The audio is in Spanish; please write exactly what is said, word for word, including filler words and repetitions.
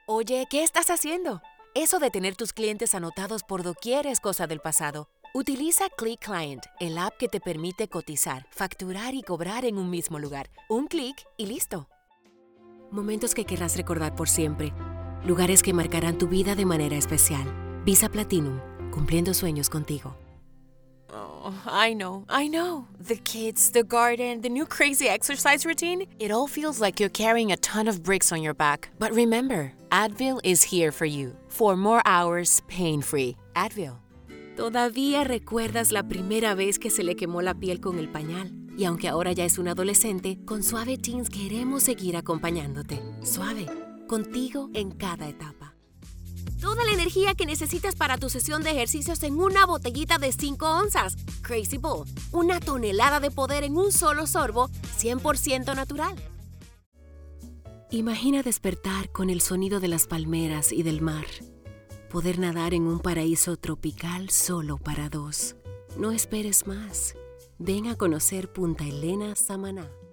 Oye, ¿qué estás haciendo? Eso de tener tus clientes anotados por doquier es cosa del pasado. Utiliza Click Client, el app que te permite cotizar, facturar y cobrar en un mismo lugar. Un clic y listo. Momentos que querrás recordar por siempre. Lugares que marcarán tu vida de manera especial. Visa Platinum, cumpliendo sueños contigo. Oh, I know, I know. The kids, the garden, the new crazy exercise routine. It all feels like you're carrying a ton of bricks on your back. But remember, Advil is here for you. For more hours, pain-free. Advil. ¿Todavía recuerdas la primera vez que se le quemó la piel con el pañal? Y aunque ahora ya es un adolescente, con Suave Teens queremos seguir acompañándote. Suave, contigo en cada etapa. Toda la energía que necesitas para tu sesión de ejercicios en una botellita de cinco onzas. Crazy Bull, una tonelada de poder en un solo sorbo, cien por ciento natural. Imagina despertar con el sonido de las palmeras y del mar. Poder nadar en un paraíso tropical solo para dos. No esperes más. Ven a conocer Punta Elena, Samaná.